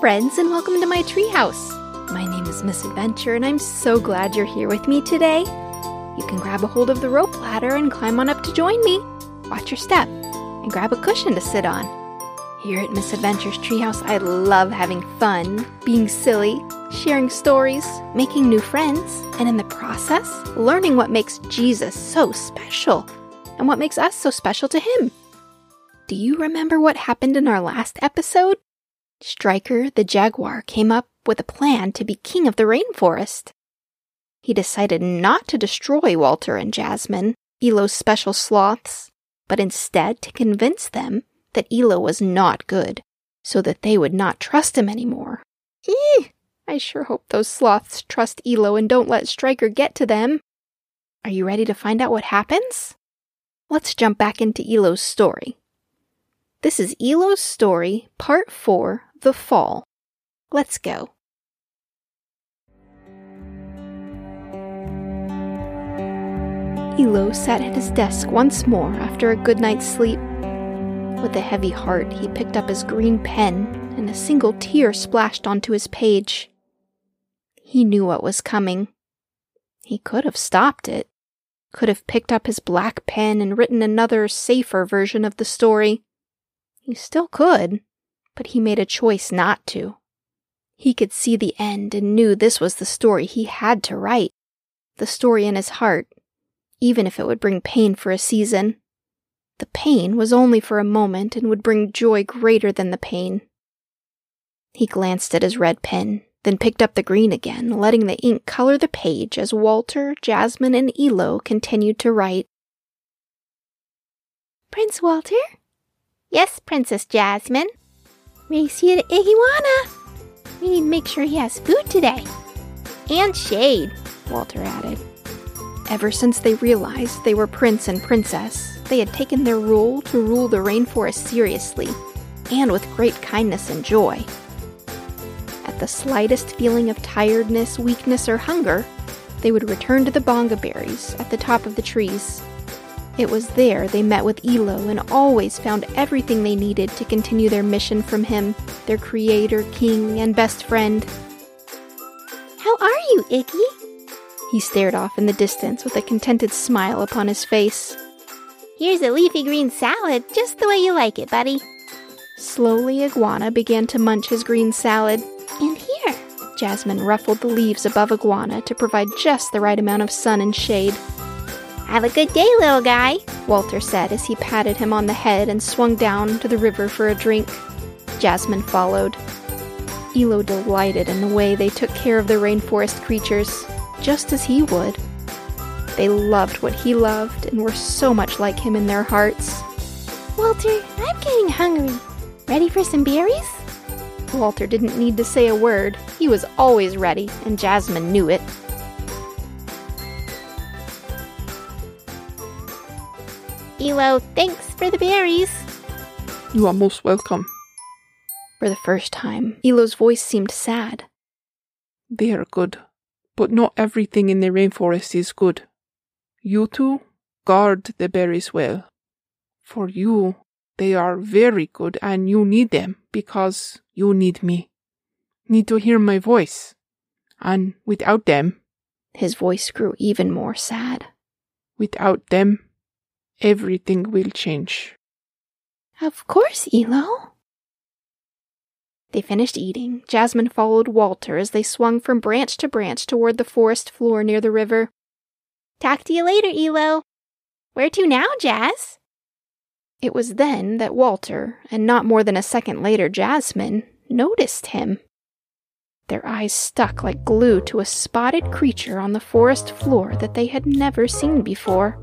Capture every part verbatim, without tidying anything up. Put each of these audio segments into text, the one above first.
friends, and welcome to my treehouse. My name is Miss Adventure, and I'm so glad you're here with me today. You can grab a hold of the rope ladder and climb on up to join me. Watch your step, and grab a cushion to sit on. Here at Miss Adventure's treehouse, I love having fun, being silly, sharing stories, making new friends, and in the process, learning what makes Jesus so special, and what makes us so special to him. Do you remember what happened in our last episode? Striker, the jaguar, came up with a plan to be king of the rainforest. He decided not to destroy Walter and Jasmine, Elo's special sloths, but instead to convince them that Elo was not good, so that they would not trust him anymore. Eeh! I sure hope those sloths trust Elo and don't let Striker get to them. Are you ready to find out what happens? Let's jump back into Elo's story. This is Elo's story, part four, The Fall. Let's go. Elo sat at his desk once more after a good night's sleep. With a heavy heart, he picked up his green pen, and a single tear splashed onto his page. He knew what was coming. He could have stopped it, could have picked up his black pen and written another, safer version of the story. He still could, but he made a choice not to. He could see the end and knew this was the story he had to write, the story in his heart, even if it would bring pain for a season. The pain was only for a moment and would bring joy greater than the pain. He glanced at his red pen, then picked up the green again, letting the ink color the page as Walter, Jasmine, and Elo continued to write. Prince Walter? Yes, Princess Jasmine. Race here to Iguana. We need to make sure he has food today. And shade, Walter added. Ever since they realized they were prince and princess, they had taken their role to rule the rainforest seriously, and with great kindness and joy. At the slightest feeling of tiredness, weakness, or hunger, they would return to the bonga berries at the top of the trees. It was there they met with Elo and always found everything they needed to continue their mission from him, their creator, king, and best friend. How are you, Iggy? He stared off in the distance with a contented smile upon his face. Here's a leafy green salad, just the way you like it, buddy. Slowly, Iguana began to munch his green salad. And here, Jasmine ruffled the leaves above Iguana to provide just the right amount of sun and shade. Have a good day, little guy, Walter said as he patted him on the head and swung down to the river for a drink. Jasmine followed. Elo delighted in the way they took care of the rainforest creatures, just as he would. They loved what he loved and were so much like him in their hearts. Walter, I'm getting hungry. Ready for some berries? Walter didn't need to say a word. He was always ready, and Jasmine knew it. Elo, thanks for the berries. You are most welcome. For the first time, Elo's voice seemed sad. They are good, but not everything in the rainforest is good. You two, guard the berries well. For you, they are very good and you need them because you need me. Need to hear my voice. And without them... His voice grew even more sad. Without them, everything will change. Of course, Elo. They finished eating. Jasmine followed Walter as they swung from branch to branch toward the forest floor near the river. Talk to you later, Elo. Where to now, Jazz? It was then that Walter, and not more than a second later Jasmine, noticed him. Their eyes stuck like glue to a spotted creature on the forest floor that they had never seen before.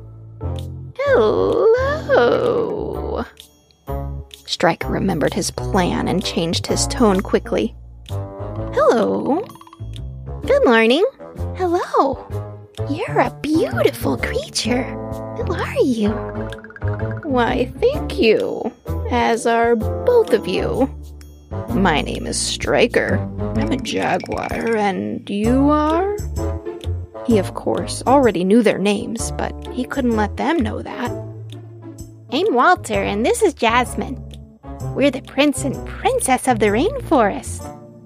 Hello. Striker remembered his plan and changed his tone quickly. Hello. Good morning. Hello. You're a beautiful creature. Who are you? Why, thank you. As are both of you. My name is Striker. I'm a jaguar, and you are? He, of course, already knew their names, but he couldn't let them know that. I'm Walter, and this is Jasmine. We're the prince and princess of the rainforest.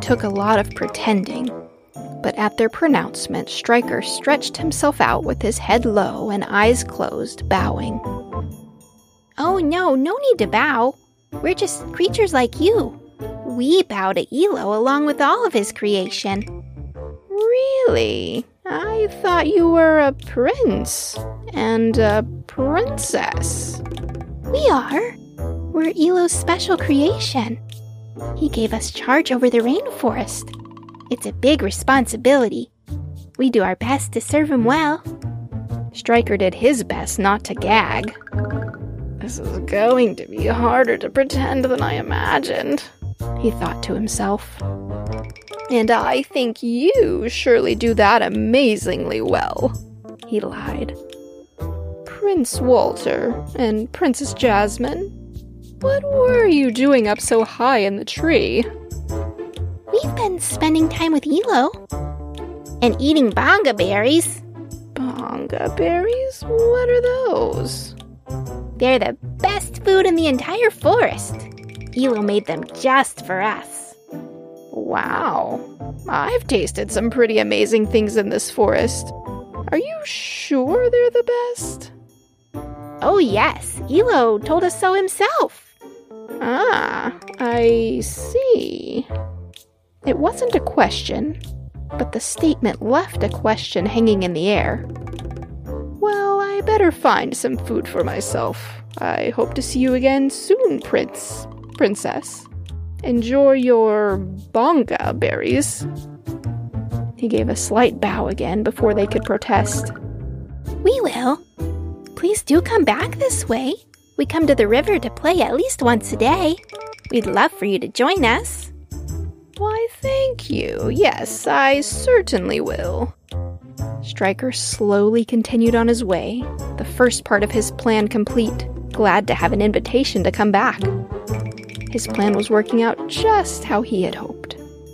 took a lot of pretending. But at their pronouncement, Striker stretched himself out with his head low and eyes closed, bowing. Oh no, no need to bow. We're just creatures like you. We bow to Elo along with all of his creation. Really? I thought you were a prince and a princess. We are. We're Elo's special creation. He gave us charge over the rainforest. It's a big responsibility. We do our best to serve him well. Striker did his best not to gag. This is going to be harder to pretend than I imagined, he thought to himself. And I think you surely do that amazingly well, he lied. Prince Walter and Princess Jasmine, what were you doing up so high in the tree? We've been spending time with Elo. And eating bonga berries. Bonga berries? What are those? They're the best food in the entire forest. Elo made them just for us. Wow. I've tasted some pretty amazing things in this forest. Are you sure they're the best? Oh yes, Elo told us so himself. Ah, I see. It wasn't a question, but the statement left a question hanging in the air. Well, I better find some food for myself. I hope to see you again soon, Prince, Princess. Enjoy your bonga berries. He gave a slight bow again before they could protest. We will. Please do come back this way. We come to the river to play at least once a day. We'd love for you to join us. Why, thank you. Yes, I certainly will. Striker slowly continued on his way, the first part of his plan complete, glad to have an invitation to come back. His plan was working out just how he had hoped.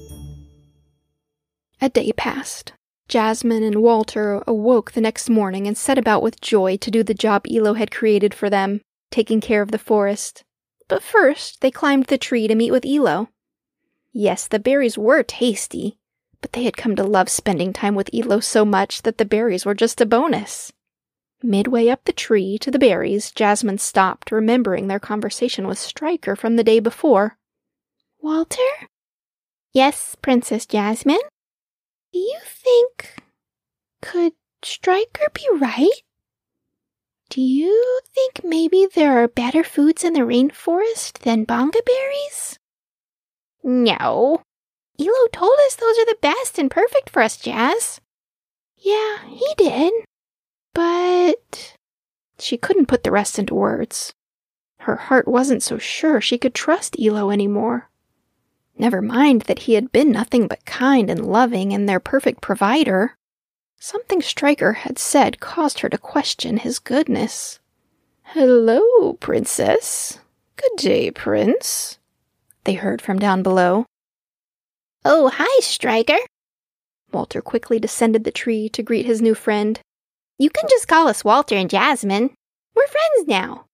A day passed. Jasmine and Walter awoke the next morning and set about with joy to do the job Elo had created for them, taking care of the forest. But first, they climbed the tree to meet with Elo. Yes, the berries were tasty, but they had come to love spending time with Elo so much that the berries were just a bonus. Midway up the tree to the berries, Jasmine stopped, remembering their conversation with Striker from the day before. Walter? Yes, Princess Jasmine? Do you think... Could Striker be right? Do you think maybe there are better foods in the rainforest than bonga berries? No. Elo told us those are the best and perfect for us, Jazz. Yeah, he did. But... She couldn't put the rest into words. Her heart wasn't so sure she could trust Elo anymore. Never mind that he had been nothing but kind and loving and their perfect provider. Something Striker had said caused her to question his goodness. Hello, Princess. Good day, Prince. They heard from down below. Oh, hi, Striker. Walter quickly descended the tree to greet his new friend. You can just call us Walter and Jasmine. We're friends now.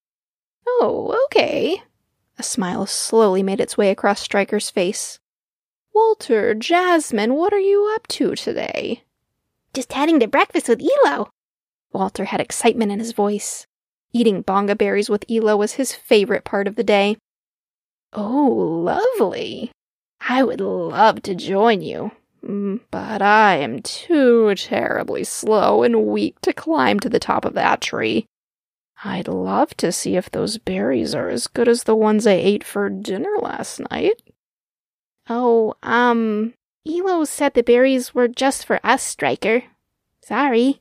Oh, okay. A smile slowly made its way across Striker's face. Walter, Jasmine, what are you up to today? Just heading to breakfast with Elo. Walter had excitement in his voice. Eating bonga berries with Elo was his favorite part of the day. Oh, lovely. I would love to join you, but I am too terribly slow and weak to climb to the top of that tree. I'd love to see if those berries are as good as the ones I ate for dinner last night. Oh, um, Elo said the berries were just for us, Striker. Sorry.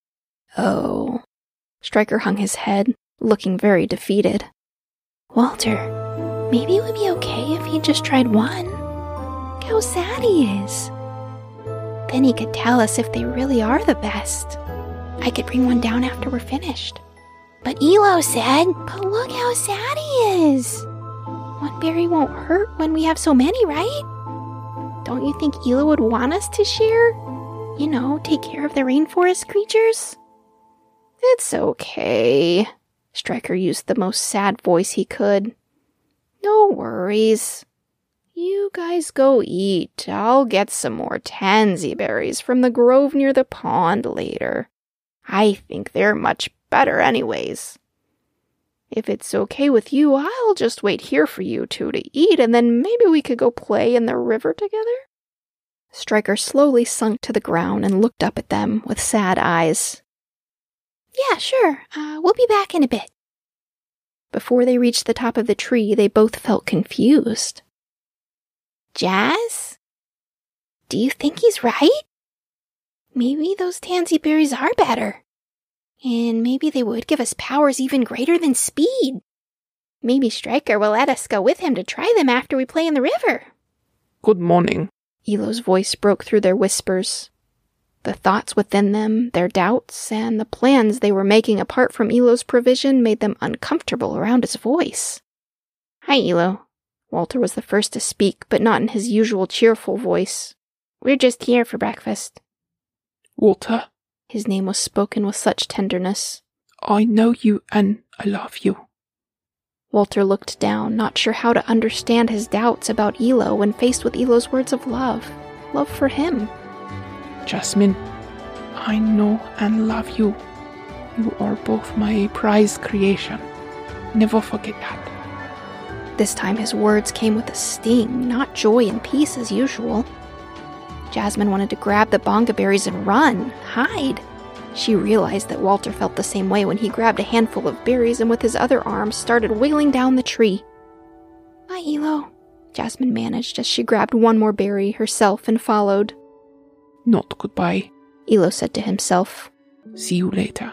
Oh. Striker hung his head, looking very defeated. Walter, maybe it would be okay if he just tried one. Look how sad he is. Then he could tell us if they really are the best. I could bring one down after we're finished. But Elo said, but look how sad he is. One berry won't hurt when we have so many, right? Don't you think Elo would want us to share? You know, take care of the rainforest creatures? It's okay. Striker used the most sad voice he could. No worries. You guys go eat. I'll get some more tansy berries from the grove near the pond later. I think they're much better anyways. If it's okay with you, I'll just wait here for you two to eat, and then maybe we could go play in the river together? Striker slowly sunk to the ground and looked up at them with sad eyes. Yeah, sure. Uh, we'll be back in a bit. Before they reached the top of the tree, they both felt confused. Jazz? Do you think he's right? Maybe those tansy berries are better. And maybe they would give us powers even greater than speed. Maybe Striker will let us go with him to try them after we play in the river. Good morning. Elo's voice broke through their whispers. The thoughts within them, their doubts, and the plans they were making apart from Elo's provision made them uncomfortable around his voice. Hi, Elo. Walter was the first to speak, but not in his usual cheerful voice. We're just here for breakfast. Walter. His name was spoken with such tenderness. I know you and I love you. Walter looked down, not sure how to understand his doubts about Elo when faced with Elo's words of love. Love for him. Jasmine, I know and love you. You are both my prized creation. Never forget that. This time his words came with a sting, not joy and peace as usual. Jasmine wanted to grab the bonga berries and run, hide. She realized that Walter felt the same way when he grabbed a handful of berries and with his other arm started wailing down the tree. Bye, Elo, Jasmine managed as she grabbed one more berry herself and followed. Not goodbye, Elo said to himself. See you later.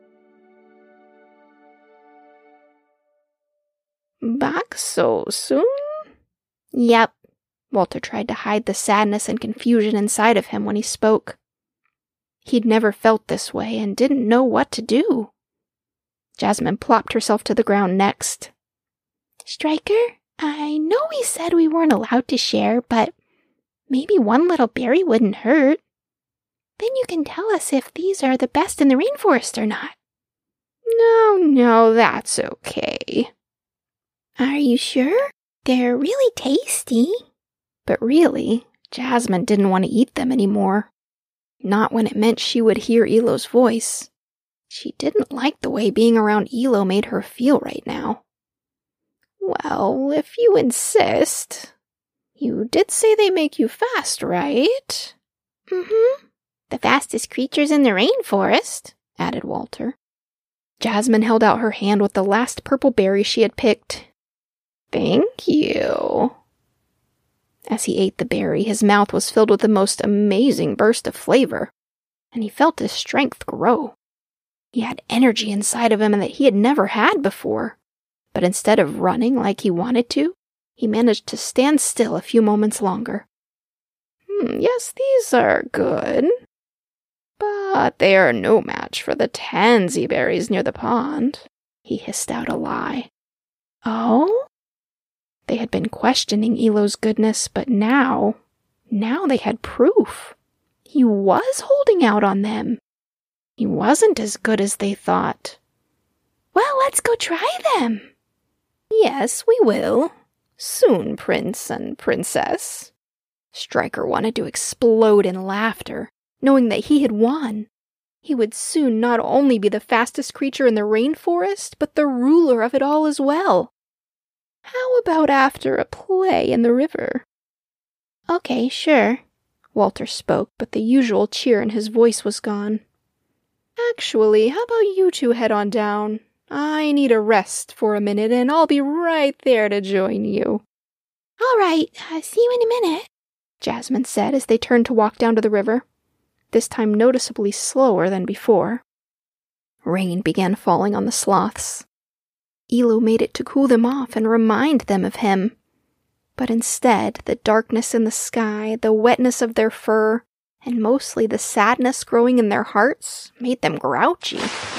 Back so soon? Yep. Walter tried to hide the sadness and confusion inside of him when he spoke. He'd never felt this way and didn't know what to do. Jasmine plopped herself to the ground next. Striker, I know we said we weren't allowed to share, but maybe one little berry wouldn't hurt. Then you can tell us if these are the best in the rainforest or not. No, no, that's okay. Are you sure? They're really tasty. But really, Jasmine didn't want to eat them anymore. Not when it meant she would hear Elo's voice. She didn't like the way being around Elo made her feel right now. Well, if you insist. You did say they make you fast, right? Mm-hmm. The fastest creatures in the rainforest, added Walter. Jasmine held out her hand with the last purple berry she had picked. Thank you. As he ate the berry, his mouth was filled with the most amazing burst of flavor, and he felt his strength grow. He had energy inside of him that he had never had before, but instead of running like he wanted to, he managed to stand still a few moments longer. Hmm, yes, these are good, but they are no match for the tansy berries near the pond, he hissed out a lie. Oh? They had been questioning Elo's goodness, but now, now they had proof. He was holding out on them. He wasn't as good as they thought. Well, let's go try them. Yes, we will. Soon, Prince and Princess. Striker wanted to explode in laughter, knowing that he had won. He would soon not only be the fastest creature in the rainforest, but the ruler of it all as well. How about after a play in the river? Okay, sure. Walter spoke, but the usual cheer in his voice was gone. Actually, how about you two head on down? I need a rest for a minute, and I'll be right there to join you. All right, uh, see you in a minute, Jasmine said as they turned to walk down to the river, this time noticeably slower than before. Rain began falling on the sloths. Elo made it to cool them off and remind them of him. But instead, the darkness in the sky, the wetness of their fur, and mostly the sadness growing in their hearts made them grouchy.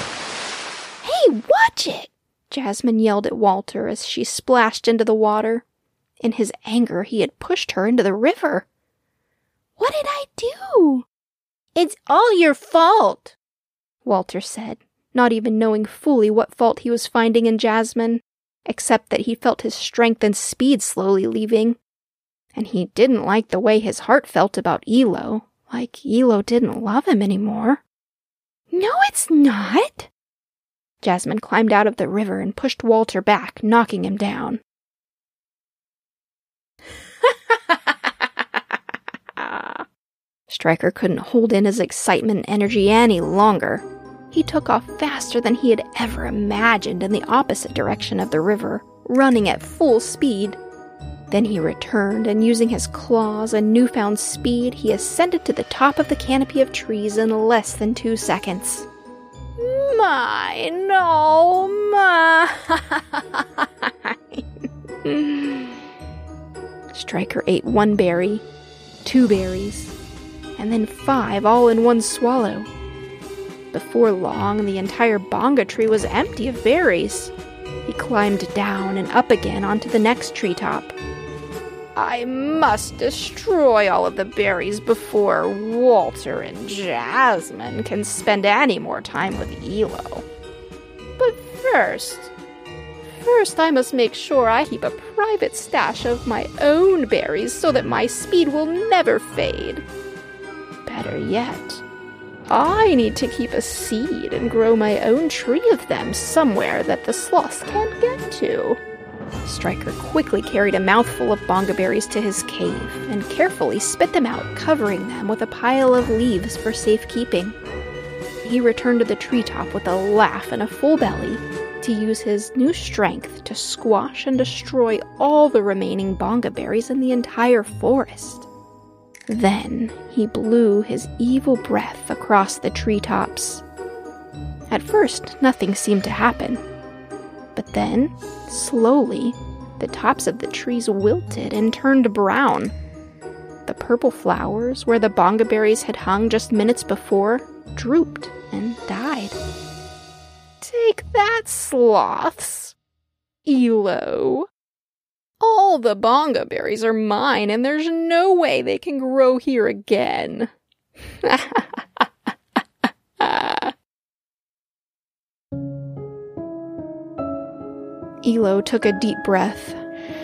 Hey, watch it! Jasmine yelled at Walter as she splashed into the water. In his anger, he had pushed her into the river. What did I do? It's all your fault, Walter said, not even knowing fully what fault he was finding in Jasmine, except that he felt his strength and speed slowly leaving. And he didn't like the way his heart felt about Elo, like Elo didn't love him anymore. "No, it's not!" Jasmine climbed out of the river and pushed Walter back, knocking him down. Stryker couldn't hold in his excitement and energy any longer. He took off faster than he had ever imagined in the opposite direction of the river, running at full speed. Then he returned, and using his claws and newfound speed, he ascended to the top of the canopy of trees in less than two seconds. My, no, my. Stryker ate one berry, two berries, and then five all in one swallow. Before long, the entire bonga tree was empty of berries. He climbed down and up again onto the next treetop. I must destroy all of the berries before Walter and Jasmine can spend any more time with Elo. But first, first I must make sure I keep a private stash of my own berries so that my speed will never fade. Better yet, I need to keep a seed and grow my own tree of them somewhere that the sloths can't get to. Stryker quickly carried a mouthful of bonga berries to his cave and carefully spit them out, covering them with a pile of leaves for safekeeping. He returned to the treetop with a laugh and a full belly to use his new strength to squash and destroy all the remaining bonga berries in the entire forest. Then he blew his evil breath across the treetops. At first, nothing seemed to happen. But then, slowly, the tops of the trees wilted and turned brown. The purple flowers, where the bonga berries had hung just minutes before, drooped and died. Take that, sloths! Elo! All the bonga berries are mine, and there's no way they can grow here again. Elo took a deep breath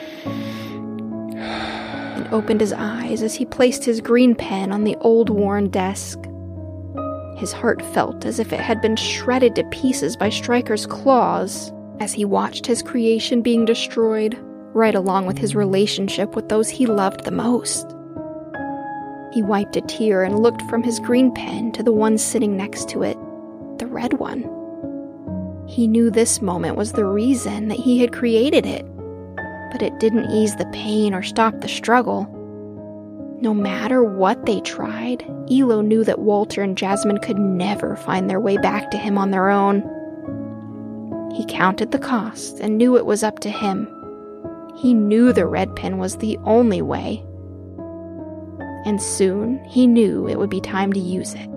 and opened his eyes as he placed his green pen on the old worn desk. His heart felt as if it had been shredded to pieces by Stryker's claws as he watched his creation being destroyed, right along with his relationship with those he loved the most. He wiped a tear and looked from his green pen to the one sitting next to it, the red one. He knew this moment was the reason that he had created it, but it didn't ease the pain or stop the struggle. No matter what they tried, Elo knew that Walter and Jasmine could never find their way back to him on their own. He counted the cost and knew it was up to him. He knew the red pen was the only way. And soon he knew it would be time to use it.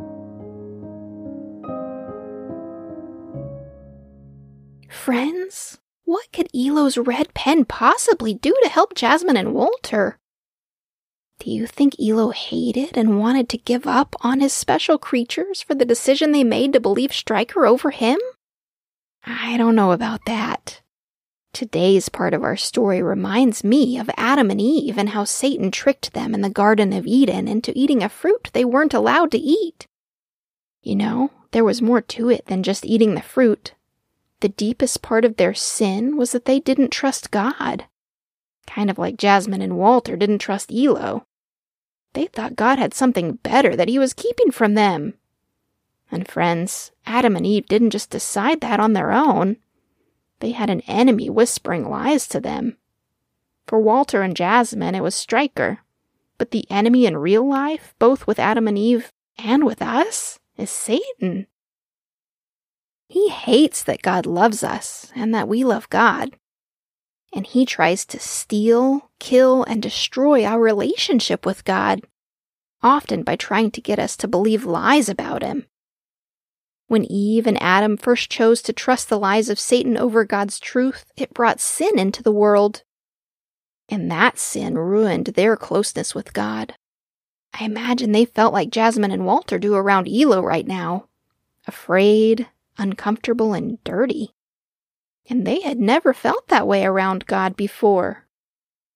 Friends, what could Elo's red pen possibly do to help Jasmine and Walter? Do you think Elo hated and wanted to give up on his special creatures for the decision they made to believe Stryker over him? I don't know about that. Today's part of our story reminds me of Adam and Eve and how Satan tricked them in the Garden of Eden into eating a fruit they weren't allowed to eat. You know, there was more to it than just eating the fruit. The deepest part of their sin was that they didn't trust God. Kind of like Jasmine and Walter didn't trust Elo. They thought God had something better that he was keeping from them. And friends, Adam and Eve didn't just decide that on their own. They had an enemy whispering lies to them. For Walter and Jasmine, it was Stryker. But the enemy in real life, both with Adam and Eve and with us, is Satan. He hates that God loves us and that we love God. And he tries to steal, kill, and destroy our relationship with God, often by trying to get us to believe lies about him. When Eve and Adam first chose to trust the lies of Satan over God's truth, it brought sin into the world. And that sin ruined their closeness with God. I imagine they felt like Jasmine and Walter do around Elo right now. Afraid, uncomfortable, and dirty. And they had never felt that way around God before.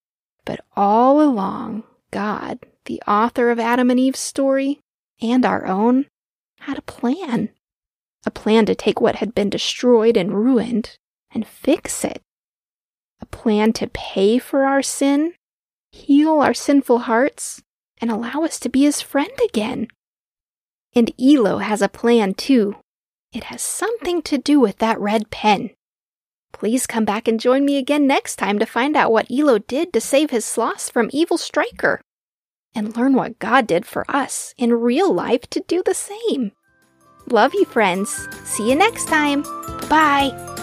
But all along, God, the author of Adam and Eve's story, and our own, had a plan. A plan to take what had been destroyed and ruined and fix it. A plan to pay for our sin, heal our sinful hearts, and allow us to be his friend again. And Elo has a plan too. It has something to do with that red pen. Please come back and join me again next time to find out what Elo did to save his sloths from evil Striker, and learn what God did for us in real life to do the same. Love you, friends. See you next time. Bye.